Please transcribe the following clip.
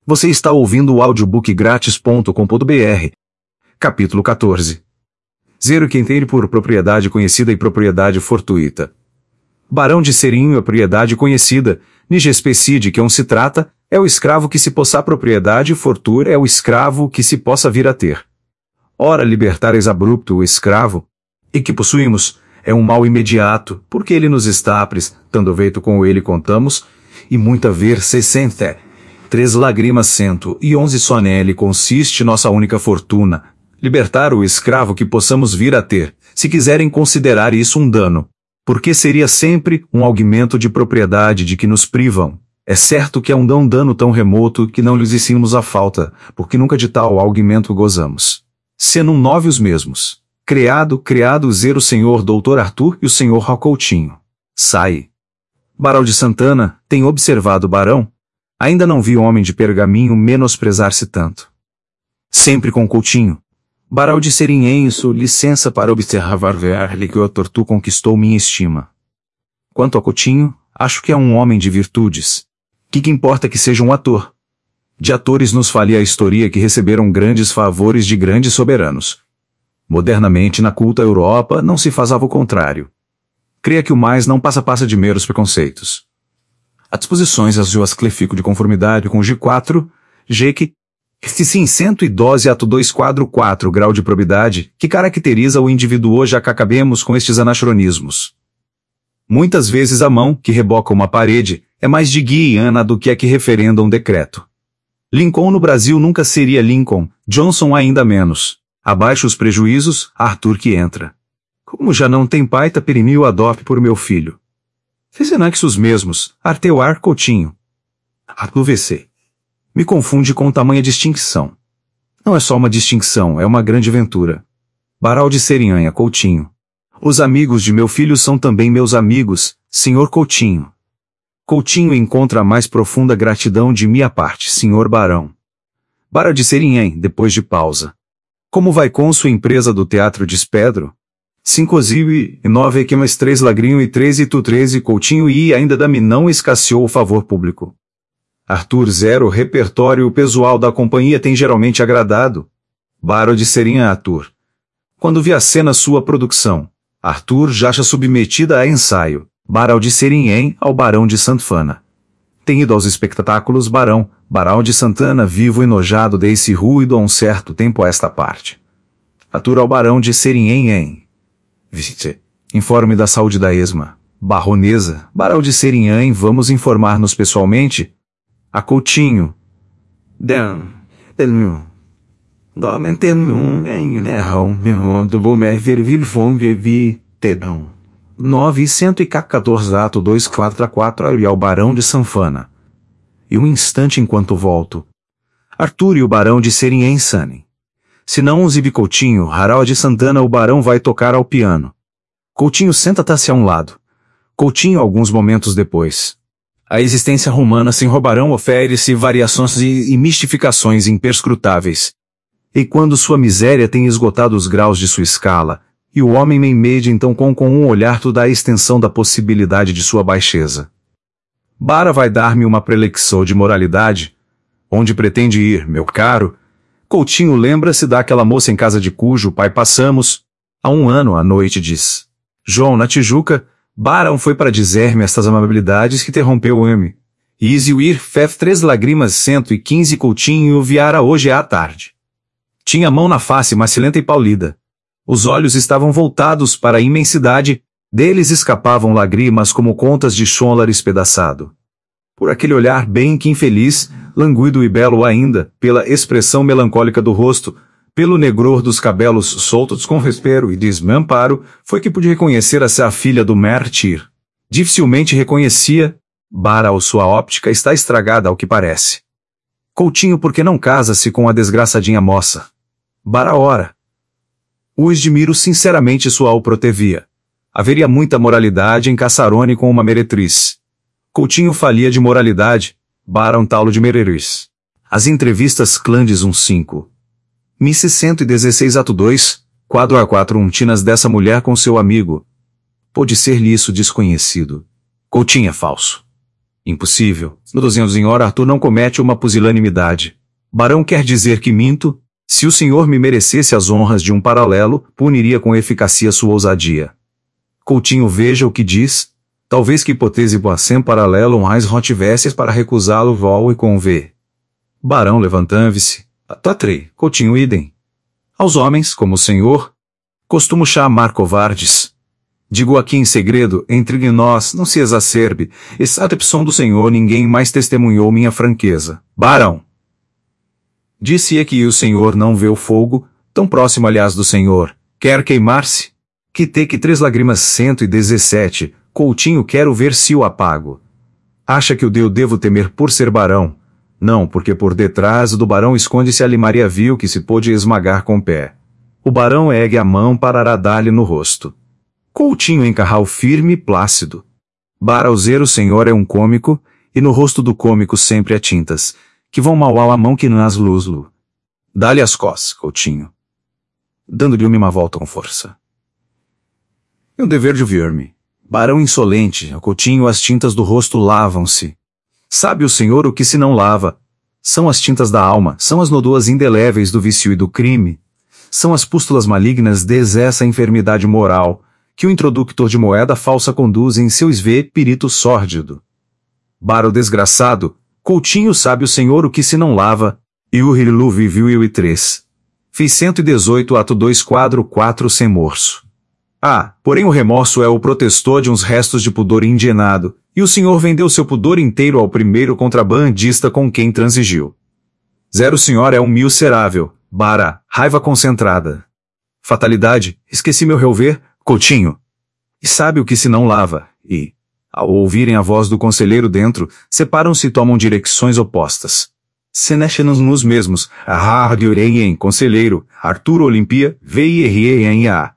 Você está ouvindo o audiobookgratis.com.br. Capítulo 14. Zero que entende por propriedade conhecida e propriedade fortuita. Barão de Serinho é propriedade conhecida, nije espécie de que se trata, é o escravo que se possa propriedade fortura é o escravo que se possa vir a ter. Ora libertar ex abrupto o escravo, e que possuímos, é um mal imediato, porque ele nos está aprestando veito com ele contamos, e muita ver 3 lágrimas 111 só nele consiste nossa única fortuna, libertar o escravo que possamos vir a ter, se quiserem considerar isso um dano, porque seria sempre um aumento de propriedade de que nos privam. É certo que é um dano tão remoto que não lhes hicimos a falta, porque nunca de tal aumento gozamos. Sendo nove os mesmos. Criado zero o senhor Dr. Arthur e o senhor Coutinho. Sai. Barão de Santana, tem observado Barão? Ainda não vi homem de pergaminho menosprezar-se tanto. Sempre com Coutinho. Barão de Serinhenso, licença para observar ver-lhe que o Tortu conquistou minha estima. Quanto a Coutinho, acho que é um homem de virtudes. Que importa que seja um ator? De atores nos falia a história que receberam grandes favores de grandes soberanos. Modernamente na culta Europa não se fazava o contrário. Creia que o mais não passa de meros preconceitos. As disposições as juas clefico de conformidade com o G4, G que sim 112 ato 2 quadro 4 grau de probidade, que caracteriza o indivíduo já que acabemos com estes anacronismos. Muitas vezes a mão, que reboca uma parede, é mais de guiana do que a que referenda um decreto. Lincoln no Brasil nunca seria Lincoln, Johnson ainda menos. Abaixo os prejuízos, Arthur que entra. Como já não tem pai, taperimil adope por meu filho. Fezenanx os mesmos, Arteuar Coutinho. Arthur VC. Me confunde com tamanha distinção. Não é só uma distinção, é uma grande ventura. Barão de Serinhanha Coutinho. Os amigos de meu filho são também meus amigos, senhor Coutinho. Coutinho encontra a mais profunda gratidão de minha parte, senhor Barão. Barão de Serinhanha, depois de pausa. Como vai com sua empresa do Teatro de Espedro? 5,9 que mais 3 lagrinho e 13 e tu 13 Coutinho e ainda da-me não escasseou o favor público. Arthur 0 repertório pessoal da companhia tem geralmente agradado. Barão de Serinhanha Arthur. Quando vi a cena sua produção, Arthur já submetida a ensaio, Barão de Serinhanha ao Barão de Santana. Tem ido aos espetáculos Barão de Santana vivo enojado desse ruído há um certo tempo a esta parte. Arthur ao Barão de Serinhanha. Visite. Informe da saúde da esma. Baronesa, Barão de Serinhanha, vamos informar-nos pessoalmente? A Coutinho. Tedão. 914 ato 2 quadra 4 e ao Barão de Sanfana. E um instante enquanto volto. Arthur e o Barão de Serinhanha sanem. Se não os ibi Coutinho, Haral de Santana o Barão vai tocar ao piano. Coutinho senta-se a um lado. Coutinho alguns momentos depois. A existência romana sem Barão oferece variações e mistificações imperscrutáveis. E quando sua miséria tem esgotado os graus de sua escala, e o homem mede então com um olhar toda a extensão da possibilidade de sua baixeza. Bara vai dar-me uma prelexão de moralidade? Onde pretende ir, meu caro? Coutinho lembra-se daquela moça em casa de cujo pai passamos, há 1 ano à noite diz. João na Tijuca, Barão foi para dizer-me estas amabilidades que interrompeu o M. Easy ir fef 3 lágrimas 115 Coutinho viara hoje à tarde. Tinha a mão na face macilenta e pálida. Os olhos estavam voltados para a imensidade, deles escapavam lágrimas como contas de chonlar espedaçado. Por aquele olhar bem que infeliz, languido e belo ainda, pela expressão melancólica do rosto, pelo negror dos cabelos soltos com respero e desmamparo, foi que pude reconhecer a filha do mártir. Dificilmente reconhecia, Barão sua óptica está estragada ao que parece. Coutinho porque não casa-se com a desgraçadinha moça. Barão ora. O admiro sinceramente sua o protevia. Haveria muita moralidade em Caçarone com uma meretriz. Coutinho falia de moralidade, Barão talo de meretriz. As entrevistas clandes 5. Miss 116 ato 2, quadro A4 untinas dessa mulher com seu amigo. Pode ser-lhe isso desconhecido. Coutinho é falso. Impossível. No 200 em hora Arthur não comete uma pusilanimidade. Barão quer dizer que minto? Se o senhor me merecesse as honras de um paralelo, puniria com eficácia sua ousadia. Coutinho veja o que diz. Talvez que hipótese boacem paralelo mais tivesses para recusá-lo vol e convê. Barão levantando-se. Tatrei, Coutinho idem. Aos homens, como o senhor, costumo chamar covardes. Digo aqui em segredo, entre nós, não se exacerbe, excepção do senhor ninguém mais testemunhou minha franqueza. Barão! Disse que o senhor não vê o fogo, tão próximo aliás do senhor, quer queimar-se? Que 3 lágrimas 117, Coutinho quero ver se o apago. Acha que o devo temer por ser barão? Não, porque por detrás do barão esconde-se ali Maria vil que se pôde esmagar com o pé. O barão ergue a mão para dar-lhe no rosto. Coutinho encarral firme e plácido. Barauzeiro o senhor é um cômico, e no rosto do cômico sempre há tintas, que vão mal à mão que nas luzlo. Dá-lhe as cós, Coutinho. Dando-lhe uma volta com força. É um dever de ouvir-me. Barão insolente, a Coutinho as tintas do rosto lavam-se. Sabe o senhor o que se não lava? São as tintas da alma, são as nodoas indeléveis do vício e do crime. São as pústulas malignas essa enfermidade moral, que o introdutor de moeda falsa conduz em seu espírito sórdido. Baro desgraçado, Coutinho sabe o senhor o que se não lava, e o Rilu viveu eu e 3. Fiz 118 ato 2 quadro 4 sem morso. Porém o remorso é o protestor de uns restos de pudor indignado, e o senhor vendeu seu pudor inteiro ao primeiro contrabandista com quem transigiu. Zero senhor é um miserável, bara, raiva concentrada. Fatalidade, esqueci meu revolver, Coutinho. E sabe o que se não lava, e, ao ouvirem a voz do conselheiro dentro, separam-se e tomam direções opostas. Senechem-nos nos mesmos, conselheiro, Arthur Olimpia, veio em a.